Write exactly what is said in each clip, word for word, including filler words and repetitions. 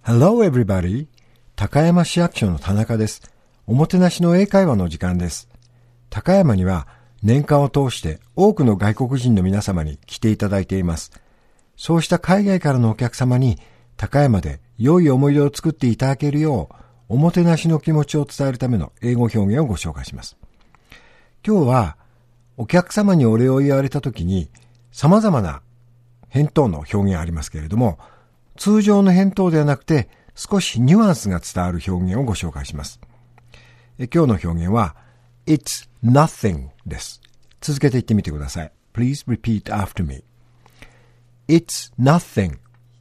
Hello everybody! 高山市役所の田中です。おもてなしの英会話の時間です。高山には年間を通して多くの外国人の皆様に来ていただいています。そうした海外からのお客様に高山で良い思い出を作っていただけるよう、おもてなしの気持ちを伝えるための英語表現をご紹介します。今日はお客様にお礼を言われたときに様々な返答の表現ありますけれども、通常の返答ではなくて少しニュアンスが伝わる表現をご紹介します。え今日の表現は It's nothing です。続けて言ってみてください。Please repeat after me. It's nothing.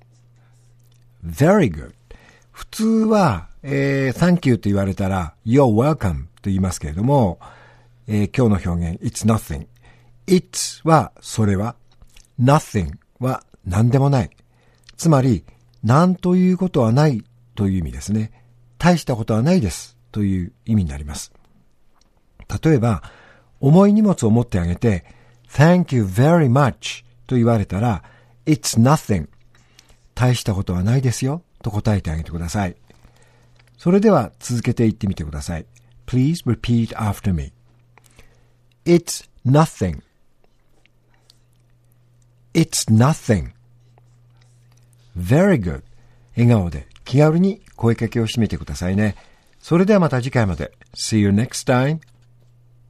Very good. 普通は、えー、Thank you と言われたら You're welcome と言いますけれども、えー、今日の表現 It's nothing. It's はそれは Nothing は何でもない。つまり、何ということはないという意味ですね。大したことはないですという意味になります。例えば、重い荷物を持ってあげて、Thank you very much と言われたら、It's nothing 大したことはないですよと答えてあげてください。それでは続けて言ってみてください。Please repeat after me. It's nothing. It's nothing.Very good. 笑顔で気軽に声かけをしてみてくださいね。それではまた次回まで。See you next time.